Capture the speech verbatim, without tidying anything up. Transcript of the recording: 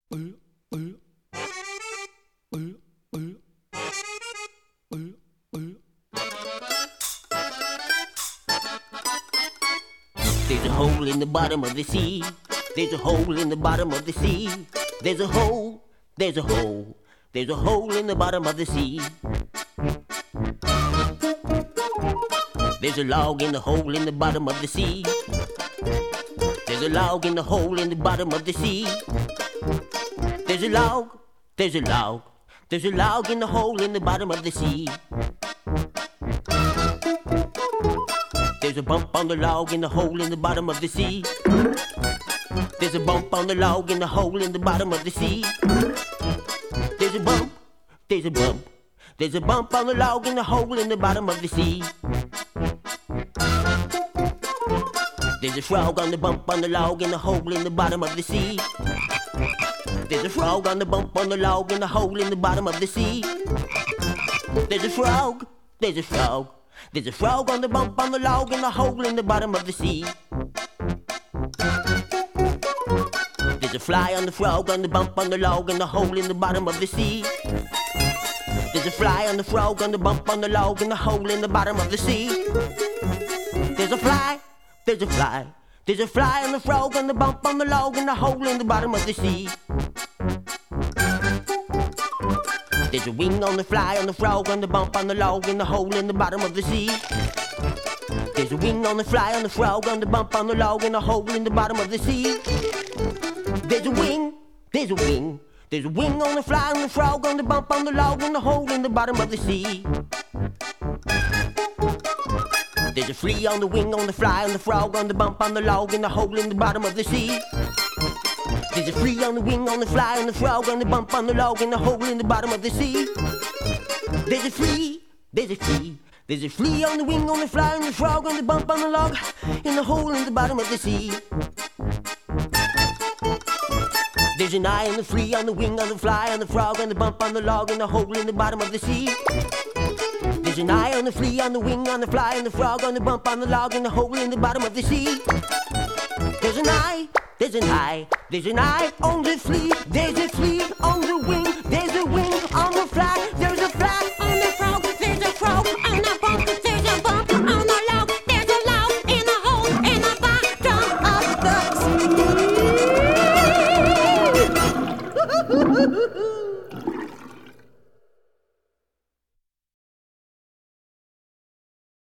There's a hole in the bottom of the sea. There's a hole in the bottom of the sea. There's a hole, there's a hole, there's a hole in the bottom of the sea. There's a log in the hole in the bottom of the sea. There's a log in the hole in the bottom of the sea. There's a log, there's a log, there's a log in the hole in the bottom of the sea. There's a bump on the log in the hole in the bottom of the sea. There's a bump on the log in the hole in the bottom of the sea. There's a bump, there's a bump, there's a bump on the log in the hole in the bottom of the sea. There's a frog on the bump on the log in the hole in the bottom of the sea. There's a frog on the bump on the log in the hole in the bottom of the sea. There's a frog, there's a frog, there's a frog on the bump on the log in the hole in the bottom of the sea. There's a fly on the frog on the bump on the log in the hole in the bottom of the sea. There's a fly on the frog on the bump on the log in the hole in the bottom of the sea. There's a fly, there's a fly, there's a fly on the frog on the bump on the log in the hole in the bottom of the sea. There's a wing on the fly on the frog on the bump on the log in the hole in the bottom of the sea. There's a wing on the fly on the frog on the bump on the log in the hole in the bottom of the sea. There's a wing, there's a wing, there's a wing on the fly on the frog on the bump on the log in the hole in the bottom of the sea. There's a flea on the wing on the fly on the frog on the bump on the log in the hole in the bottom of the sea. There's a flea on the wing on the fly on the frog on the bump on the log in the hole in the bottom of the sea. There's a flea, there's a flea, there's a flea on the wing on the fly on the frog on the bump on the log in the hole in the bottom of the sea. There's an eye on the flea on the wing on the fly on the frog on the bump on the log in the hole in the bottom of the sea. There's an eye on the flea on the wing on the fly on the frog on the bump on the log in the hole in the bottom of the sea. There's an eye, there's an eye, there's an eye on the flea, there's a flea on the wing, there's a wing on the fly,